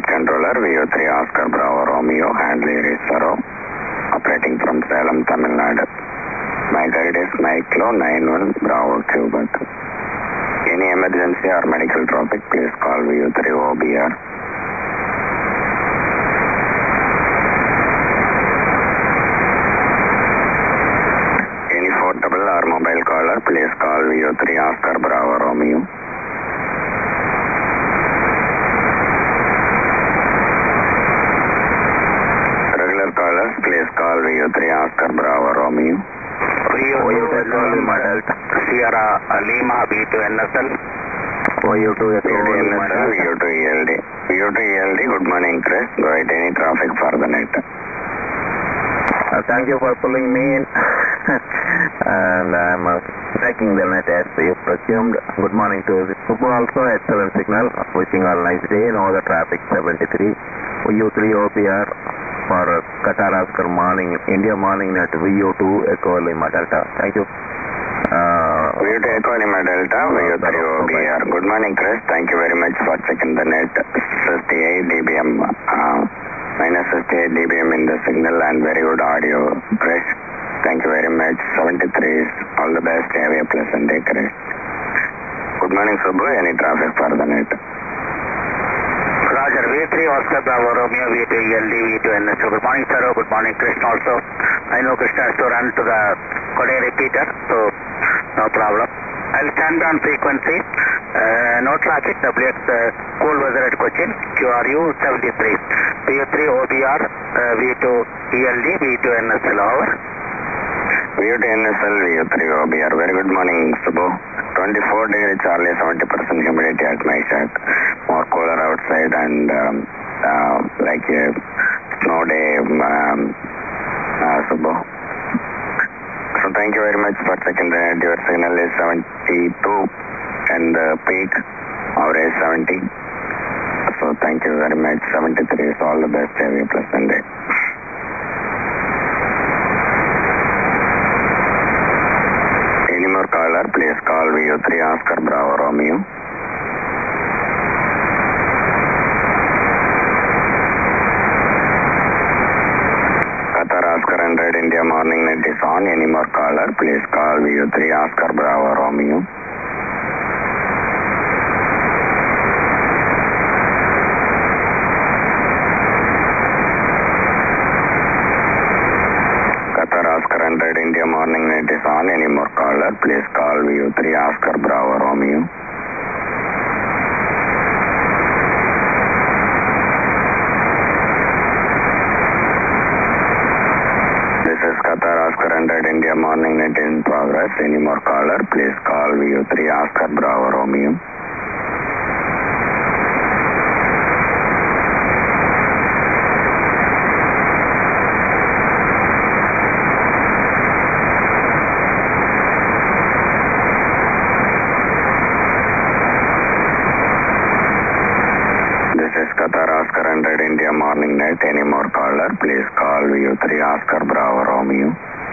net controller, VO3 Oscar Bravo Romeo, handler is Saro, operating from Salem, Tamil Nadu. My guide is Mike-Lo 91 Bravo Quebec. Any emergency or medical traffic, please call VO3 OBR. Any portable or mobile caller, please call VO3 Oscar Bravo Romeo. Regular callers, please call VO3 Oscar Bravo Romeo. VO2 model Sierra Lima V2 NSL. VO2 NSL, VO2 ELD. VO2 ELD, good morning Chris. Go ahead, any traffic for the net. Thank you for pulling me in. And I'm checking the net as you presumed. Good morning to the Subu also, excellent signal. Wishing all nice day. Now the traffic 73. VO3 OPR for Qatar Oscar morning, India morning net VO2 Echo Lima Delta. Thank you. VO2 Echo Lima Delta, VO3 OBR. Good morning Chris. Thank you very much for checking the net. 68 dBm, minus 68 dBm in the signal and very good audio, Chris. Thank you very much. 73 is all the best. Have a pleasant day, Chris. Good morning Subbu. Any traffic for the net? Roger, V3 Oscar Bravo Romeo, V2 ELD, V2 NSL. Good morning, sir. Good morning, Krishna also. I know Krishna has to run to the Korea repeater, so no problem. I'll stand by on frequency. No traffic, WX cool weather at Cochin, QRU 73. VO3 OBR, V2 ELD, V2 NSL, over. VO2 NSL, VO3 OBR. Very good morning, Subbu. 24 degree Charlie, 70% humidity at my shack. More cooler outside and like a snow day, Subbu. So thank you very much for checking the net. Your signal is 72 and the peak average 70. So thank you very much. 73 is all the best. Have a pleasant day. Any more caller, please call VO3 Oscar Bravo Romeo. Qatar Oscar 100 India morning net is on. Any more caller, please call VO3 Oscar Bravo Romeo. Qatar Oscar 100 India morning net is on. Any more caller, please call VO3 Oscar Bravo Romeo. This is Qatar Oscar 100 India morning net in progress. Any more caller, please call VO3 Oscar Bravo Romeo. Qatar Oscar 100 India morning net. Any more caller, please call VO3 Oscar Bravo Romeo.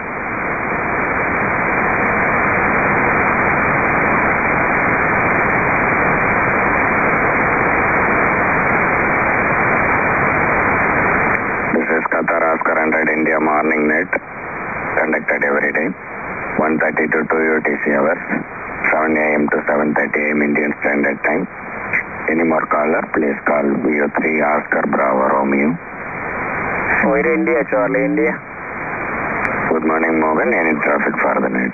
This is Qatar Oscar 100 India morning net, conducted every day, 1:30 to 2 UTC hours, 7 AM to 7:30 AM Indian Standard Time. Any more caller, please call VO3 Oscar Bravo Romeo. Wait, India, Charlie, India. Good morning, Morgan. Any traffic for the net?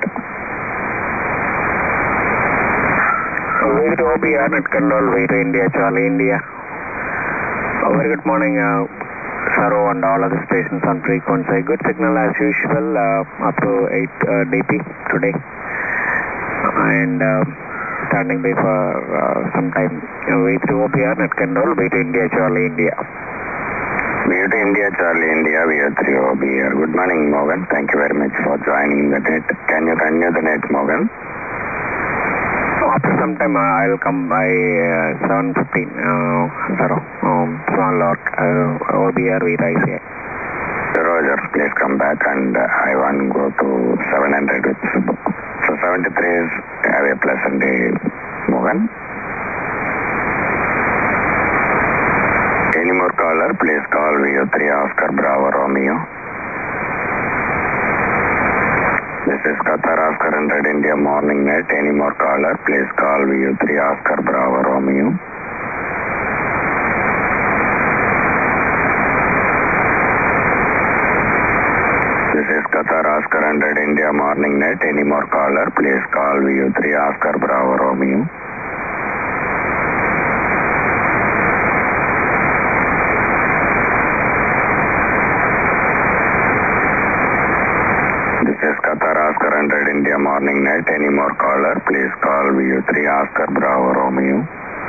Wait, OBR net control, wait, India, Charlie, India. Very good morning, Saro and all other stations on frequency. Good signal as usual, up to 8 dB today. And standing by for some time. V3 OBR net control, V2 India Charlie India. VO2 India Charlie India, VO3 OBR. Good morning, Morgan. Thank you very much for joining the net. Can you continue the net, Morgan? After some time I'll come by 7:15. Saro, small lot OBR with ICI. Roger, please come back and I want to go to 700 with Subbu. So 73 is have a pleasant day, Morgan. Any caller, please call VU3 Oscar Bravo Romeo. This is Qatar Oscar 100 India Morning Net. Any more caller, please call VU3 Oscar Bravo Romeo. This is Qatar Oscar 100 India Morning Net. Any more caller, please call VU3 Oscar Bravo Romeo. This is Qatar Oscar 100 India Morning Net. Any more caller, please call VU3 Oscar Bravo Romeo.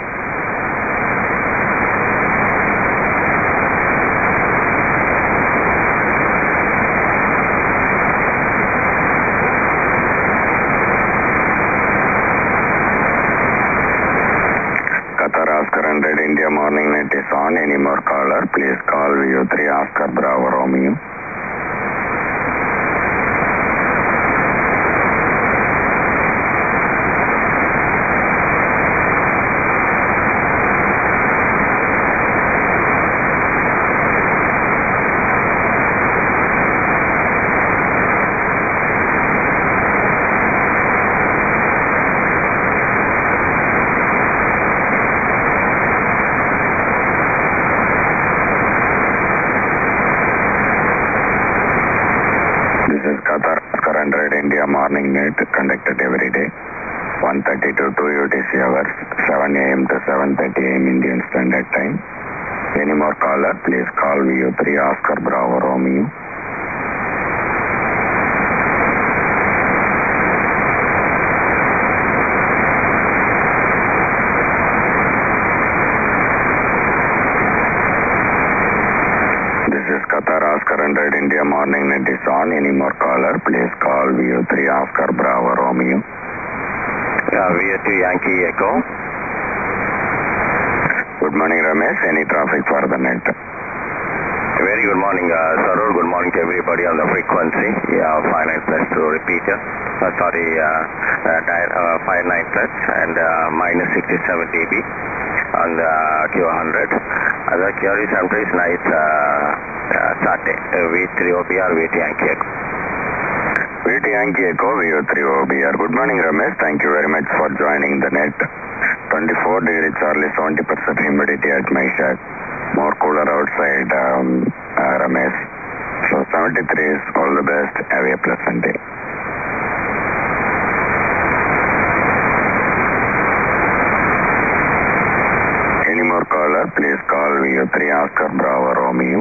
Qatar Oscar 100 India Morning Net is on. Any more caller, please call VU3 Oscar Bravo Romeo. This is Qatar Oscar 100 India Morning Net, conducted every day, 1:30 to 2 UTC hours, 7 a.m. to 7:30 a.m. Indian Standard Time. Any more caller, please call VU3 Oscar Bravo Romeo. This is Qatar Oscar 100 India Morning Net is on. Any more caller, please call VU3 Oscar Bravo Romeo. VS2 Yankee Echo. Good morning, Ramesh. Any traffic for the net? Very good morning, Sarur. Good morning to everybody on the frequency. Yeah, 59 plus to repeat. 59 plus and minus 67 dB on the Q100. The QRV center is nice Saturday. V3 OBR, VT Yankee Echo. VT Yankee Echo, VU3 OBR. Good morning, Ramesh. Thank you very much for joining the net. 24 degree Charlie, 70% humidity at my shack. More cooler outside, Ramesh. So 73 is all the best. Have a pleasant day. Any more caller, please call VU3 Oscar Bravo Romeo.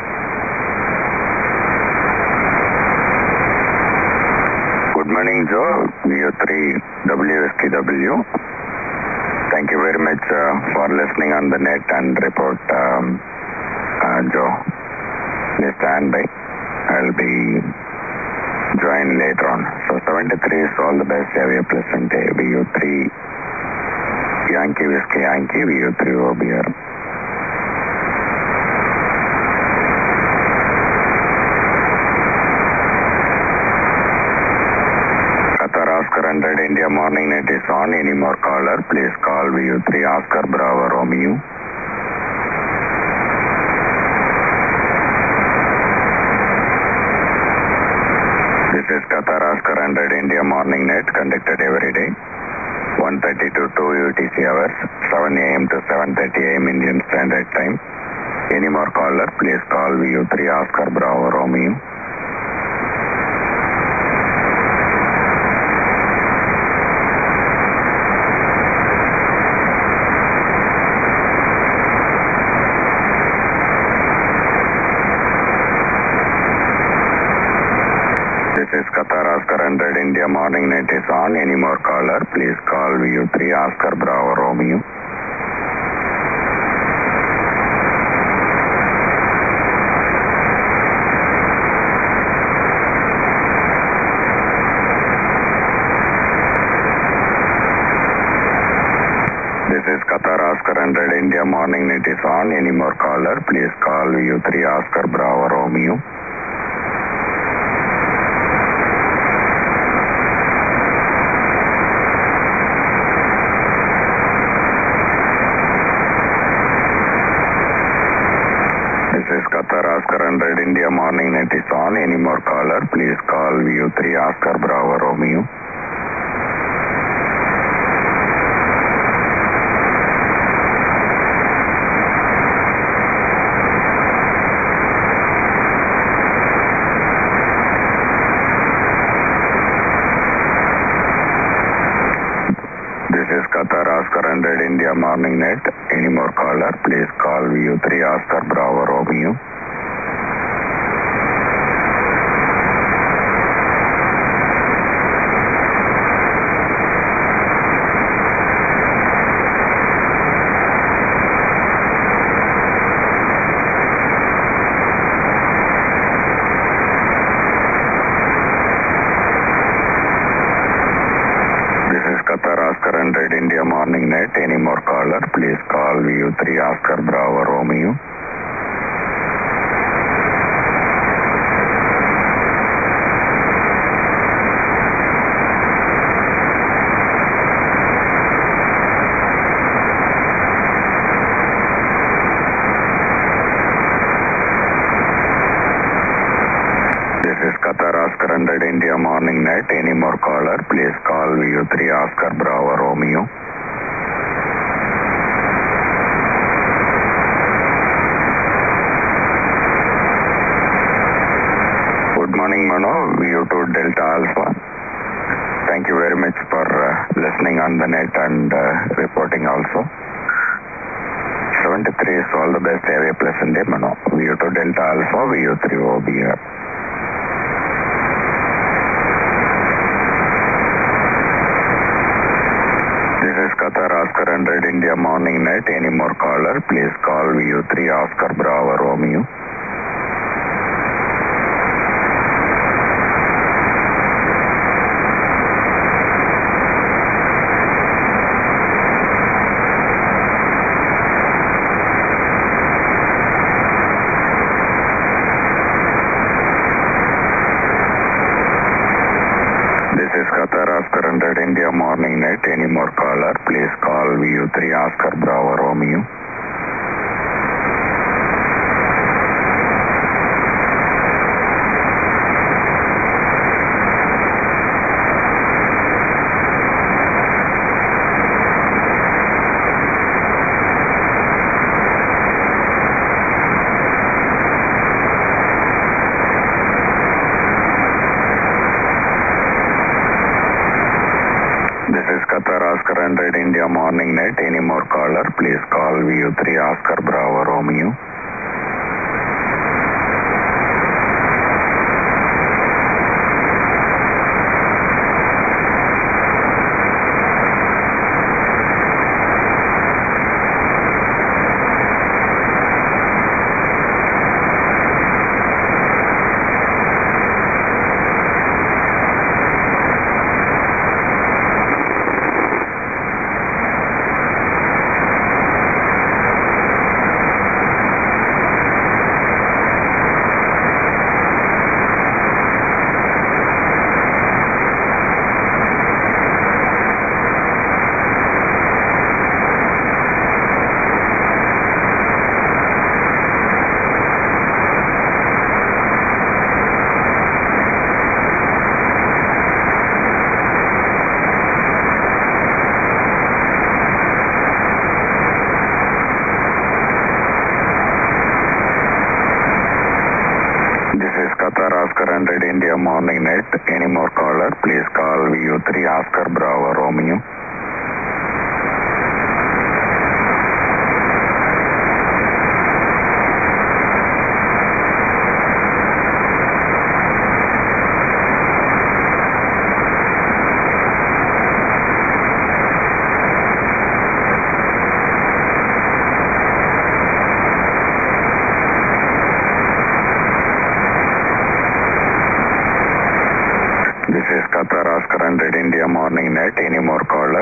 Good morning, Joe. VU3 WSTW. Thank you very much for listening on the net and report, Joe. Please stand by. I'll be joined later on. So 73 is all the best. Have a pleasant day. VU3 Yankee Whiskey Yankee, VU3 OBR. Qatar Oscar 100 India Morning Net is on. Any more caller, please call VU3 Oscar Bravo Romeo. This is Qatar Oscar 100 India Morning Net, conducted every day, 1:30 to 2 UTC hours, 7 a.m. to 7:30 a.m. Indian Standard Time. Any more caller, please call VU3 Oscar Bravo Romeo. This is Qatar Oscar 100 India Morning Net is on. Any more caller, please call VU3 Oscar Bravo Romeo. This is Qatar Oscar 100 India Morning Net is on. Any more caller, please call VU3 Oscar Bravo Romeo. 100 India morning net is on. Any more caller, please call VU3 Oscar Bravo Romeo. This is Qatar Oscar 100 India morning net. Any more caller, please call VU3 Oscar Bravo Romeo. Qatar Oscar 100 India morning net. Any more caller, please call VU3 Oscar Bravo Romeo. This is Qatar Oscar 100 India morning net. Any more caller, please call VU3 Oscar Bravo Romeo. Good morning, Mano. VU2 Delta Alpha. Thank you very much for listening on the net and reporting also. 73 is all the best. Have a pleasant day, Mano. VU2 Delta Alpha, VU3 OBR. This is Qatar Oscar 100 India morning net. Any more caller, please call VU3 Oscar Bravo Romeo. This is Qatar Oscar 100 India morning net. Any more caller, please call VU3 Oscar Bravo Romeo. This is Qatar Oscar 100 India morning net. Any more caller, please call VU3 Oscar Bravo Romeo. This is Qatar Oscar 100 India morning net. Any more caller, please call VU3 Oscar Bravo Romeo. This is Qatar Oscar 100 India morning net. Any more caller,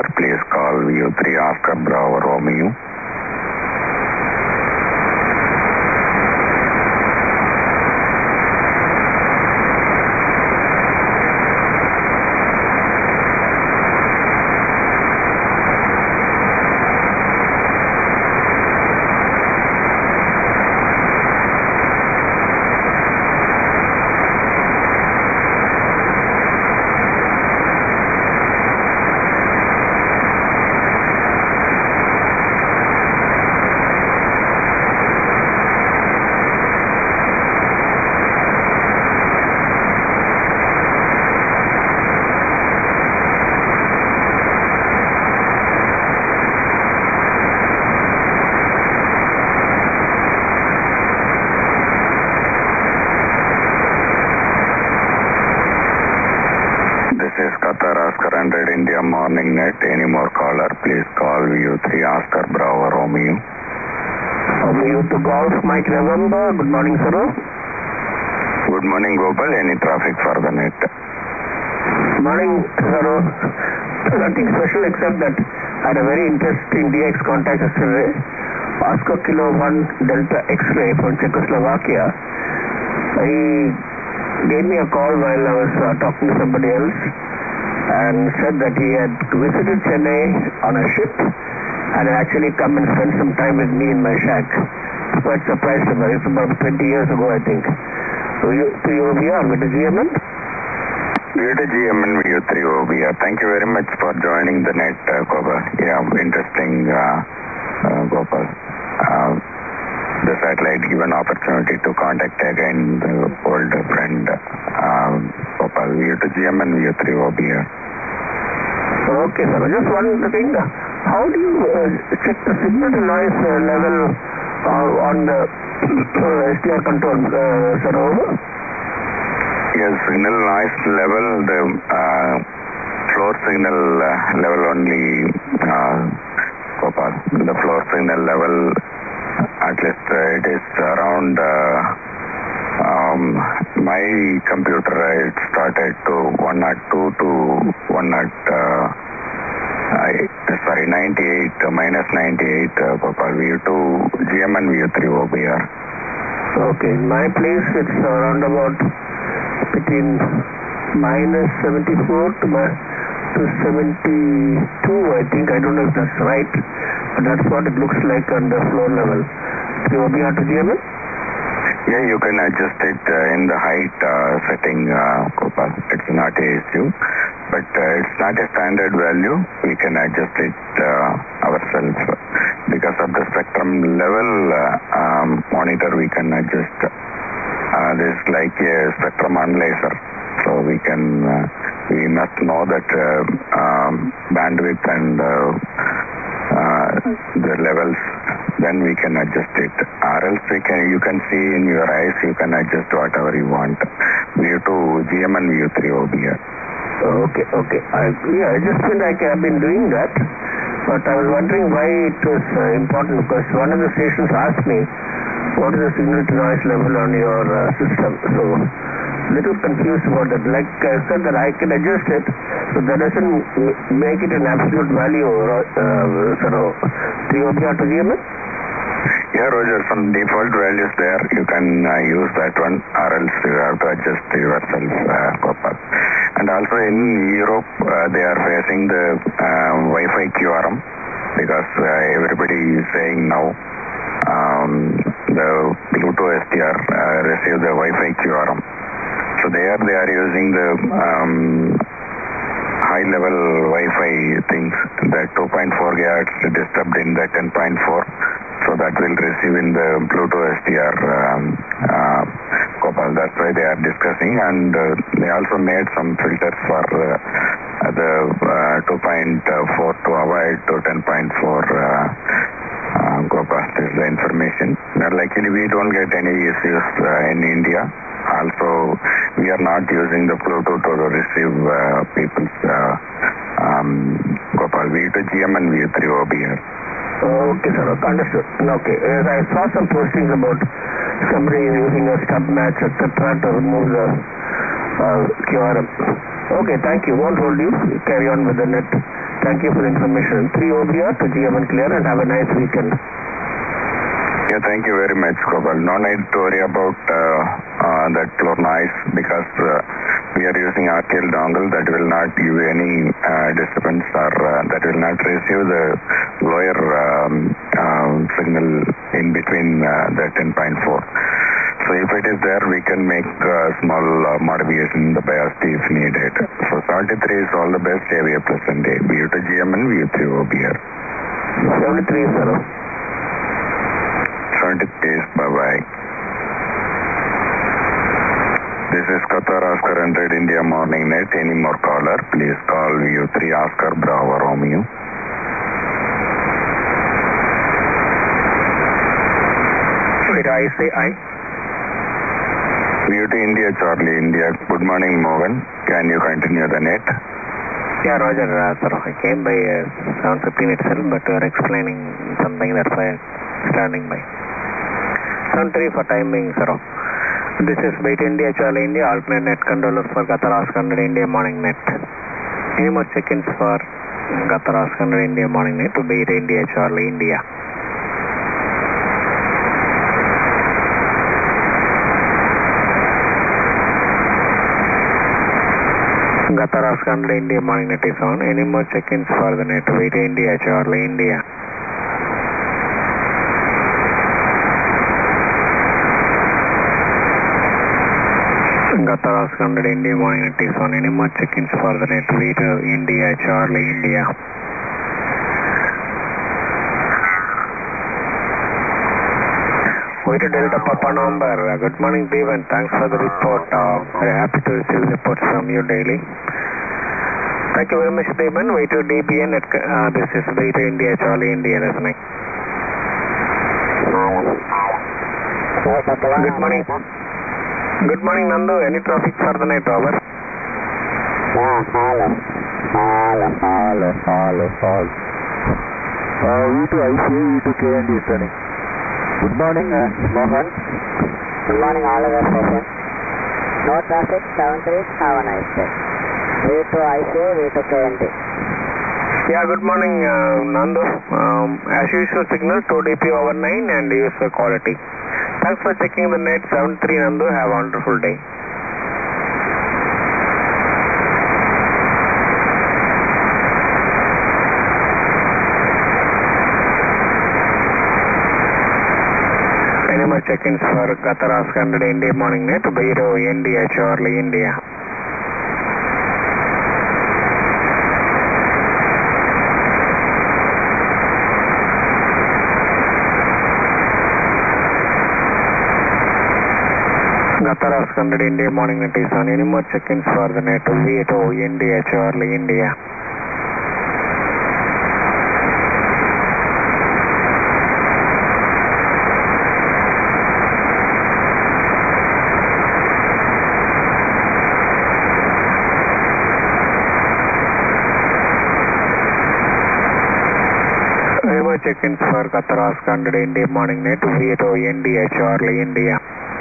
please call VU3 Oscar Bravo Romeo. VU to Golf Mike November. Good morning, sir. Good morning, Gopal. Any traffic for the net? Morning, sir. Nothing special except that I had a very interesting DX contact yesterday. Oscar Kilo 1 Delta X-ray from Czechoslovakia. He gave me a call while I was talking to somebody else and said that he had visited Chennai on a ship and had actually come and spent some time with me in my shack. Quite surprised about it. It's about 20 years ago, I think. So you OBR with the GMN? VU to GMN, VU3 OBR. Thank you very much for joining the net, Gopal. Yeah, interesting, Gopal. The satellite give an opportunity to contact again the old friend, Gopal. VU to GMN, VU3 OBR. Okay, sir. Just one thing. How do you check the signal to noise level on the SDR control, sir? Over? Yes, signal noise level, the floor signal level only, Gopal. The floor signal level, at least it is around my computer, it started to 102 to 98, minus 98, Gopal. VU2 GMN, VU3 OBR. Okay, in my place it's around about between minus 74 to 72, I think. I don't know if that's right, but that's what it looks like on the floor level. OBR to GMN? Yeah, you can adjust it in the height setting, Gopal. It's not an issue, but it's not a standard value. We can adjust it ourselves. Because of the spectrum level monitor, we can adjust. This is like a spectrum analyzer. So we must know that bandwidth and the levels, then we can adjust it. Or else you can see in your eyes, you can adjust whatever you want. VU2 GMN, VU3 OBR. Okay. I just feel like I've been doing that, but I was wondering why it was important, because one of the stations asked me what is the signal to noise level on your system. So little confused about it. Like I said, that I can adjust it, so that doesn't make it an absolute value, OBR to GMN? Yeah, Roger, some default values there. You can use that one, or else you have to adjust yourself, Gopal. And also in Europe, they are facing the Wi-Fi QRM, because everybody is saying now the Bluetooth SDR receive the Wi-Fi QRM. So there they are using the high-level Wi-Fi things, the 2.4 GHz disturbed in the 10.4, so that will receive in the Bluetooth SDR, Gopal. That's why they are discussing, and they also made some filters for the 2.4 to avoid to 10.4, Gopal. This is the information. Luckily, we don't get any issues in India. Also, we are not using the Bluetooth to receive people's Gopal. VU to GMN, VU3 OBR. Okay, sir. Understood. Okay. I saw some postings about somebody using a stub match, etc. to remove the QRM. Okay, thank you. Won't hold you. Carry on with the net. Thank you for the information. 3 OBR to GMN clear, and have a nice weekend. Yeah, thank you very much, Gopal. No need to worry about that floor noise, because we are using RTL dongle that will not give any disturbance, or that will not receive the lower signal in between the 10.4. So if it is there, we can make small modification in the bias if needed. So 73 is all the best. Have a pleasant day. VU to GMN, VU3 OBR. 73, sir. 70 days, bye-bye. This is Qatar Oscar 100 India Morning Net. Any more caller, please call VU3 Oscar Bravo Romeo. Wait, I say I. VU to India Charlie India. Good morning, Mohan. Can you continue the net? Yeah, Roger, sir, I came by 7:15 itself, but you are explaining something, that's why I'm standing by. 7:3 for time being, sir. This is Beta India, Charlie India, alternate net controller for Qatar Oscar India morning net. Any more check-ins for Qatar Oscar India morning net to Beta India, Charlie India. Qatar Oscar India morning net is on. Any more check-ins for the net to Beta India, Charlie India. Qatar Oscar India morning net is on. Any more check-ins for the net to India, Charlie India. Wait to Delta Papa November. Good morning, Devan. Thanks for the report. Very happy to receive reports from you daily. Thank you very much, Devan. Wait to DBN. This is Beta India, Charlie India listening. Good morning. Good morning, Nandu. Any traffic for the night, over? Hello. V2 ICA, V2 KND is running. Good morning, Mohan. Good morning, all of us. No traffic, 73, have a nice day. V2 ICA, V2 KND. Yeah, good morning, Nandu. As usual, signal 2 dp over 9 and user quality. Thanks for checking the net 73, Nandu. Have a wonderful day. Any more check-ins for Qatar Oscar India morning net to Beiro, India, Charlie, India. Qatar Oscar India morning net is on. Any more check-ins for the net to Vito, India, Charlie, India. Any more check-ins for Qatar Oscar India morning net to Vito, India, Charlie, India.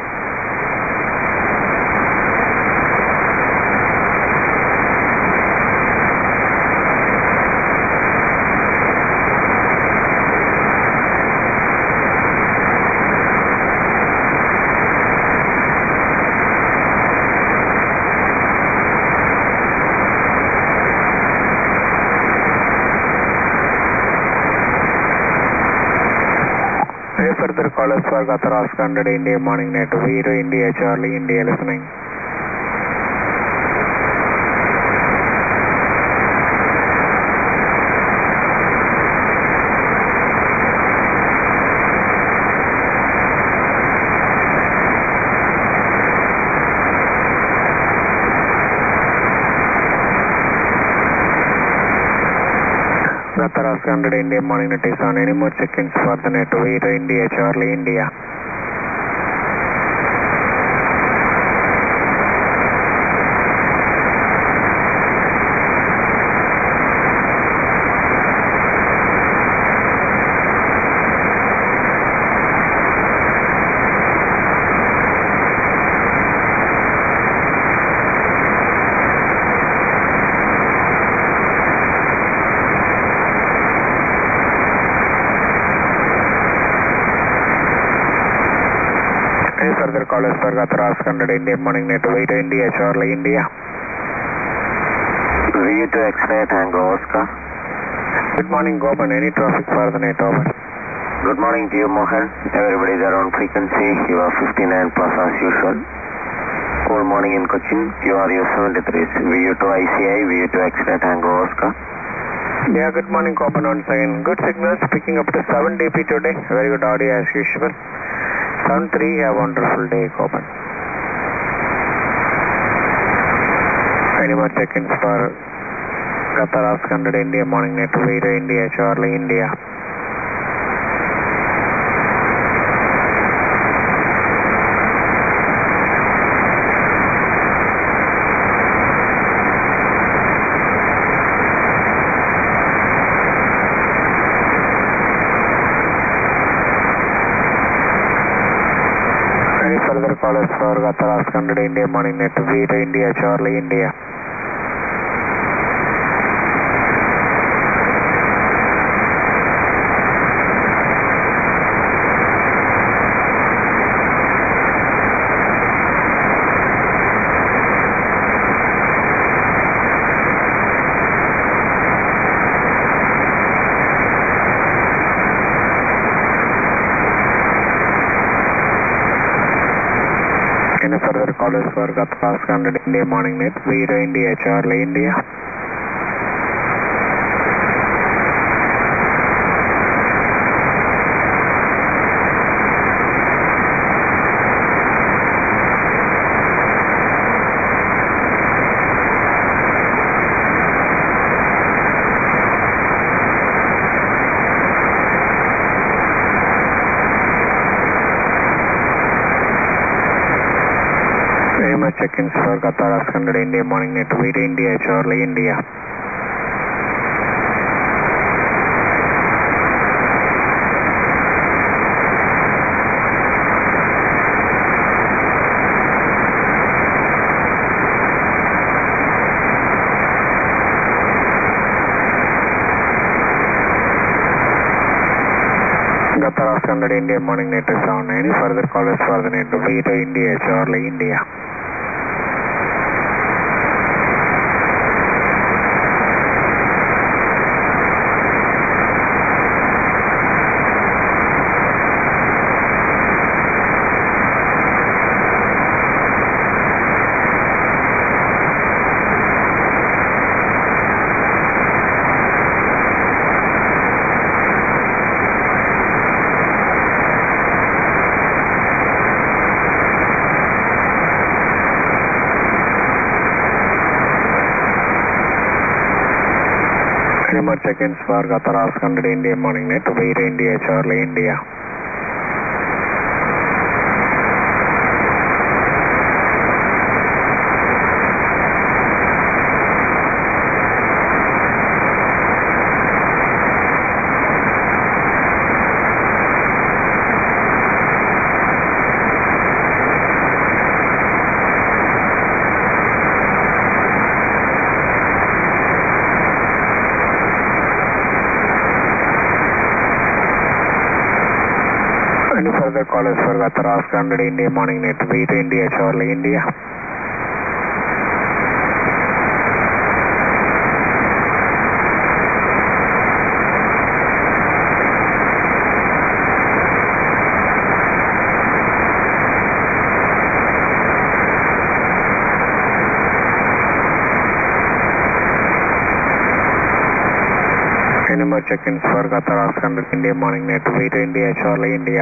Any further callers for Qatar Oscar India morning net to Vito, India, Charlie, India listening. Qatar Oscar India morning net is on. Any more check-ins for the net to Vito, India, Charlie, India. Any further callers for Qatar Oscar India morning net to Vito, India, Charlie, India. V2 X-ray Tango Oscar. Good morning, Gopan. Any traffic for the net, over? Good morning to you, Mohan. Everybody is around frequency. You are 59 plus as usual. Cool morning in Cochin. You are your 73s. VU2 ICI, VU2 X-ray Tango Oscar. Yeah, good morning, Gopan, once again. Good signals picking up to 7 dp today. Very good audio as usual. 7-3, have a wonderful day, Gopan. Any more check-ins for Qatar Oscar India morning net to Vito, India, Charlie, India. Any further callers for Qatar Ascended India morning net Vito India Charlie India. Any further callers for Qatar Ascended India morning net Vito India Charlie India. Check-ins for Qatar Ascended India morning net Vito India Charlie India. Qatar Ascended India morning net is on. Any further callers for the net Vito India Charlie India. Any more check-ins for Qatar Ascended India morning net Vito India Charlie India. Any further callers for Qatar Ascended India morning net Vito India Charlie India. Any more check-ins for Qatar Ascended India morning net Vito India Charlie India.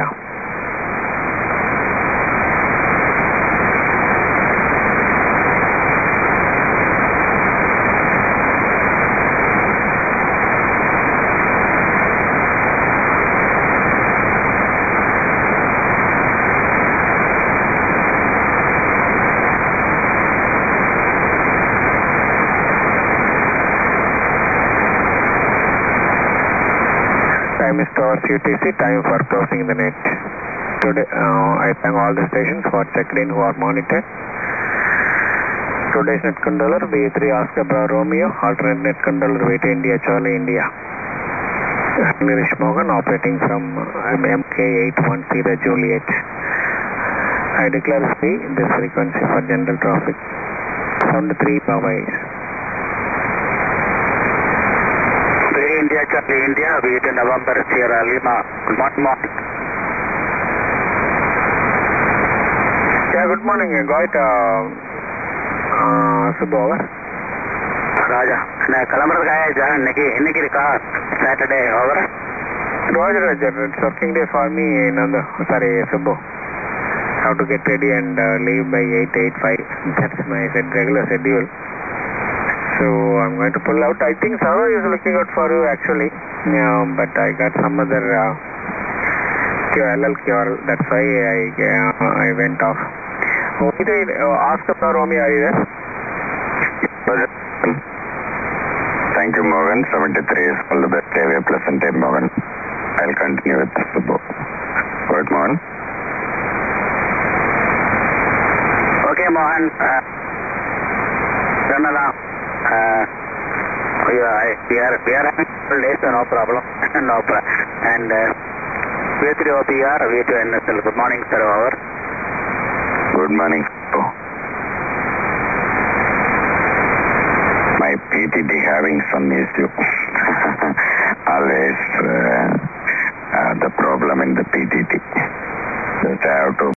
Time is towards UTC, time for closing the net. Today, I thank all the stations for checking in who are monitored. Today's net controller V3 Oscar Bravo Romeo, alternate net controller Vito India Charlie India. Hamish Morgan operating from MK81 Sierra Juliet. I declare free this frequency for general traffic. Sound 3 Bawais. India Charlie India, Vito November Sierra Lima. Good morning. Yeah, good morning. Got Subbu over. Raja, Kalamar Gaya Jahan Nikki car Saturday over. Roger, it's working day for me. Sorry, Subbu. How to get ready and leave by 8:85. That's my regular schedule. So I'm going to pull out. I think Saru is looking out for you actually, but I got some other QLL cure. That's why I went off. Ask about Romy, are you there? Thank you, Morgan. 73 is all the best. Have a pleasant day, Morgan. I'll continue with the book. Good morning. and Janala. We are having full days, so no problem. No problem. And V3 OPR, V2 NSL. Good morning, sir. Over. Good morning. Oh. My PTT having some issue. Always the problem in the PTT. Just have to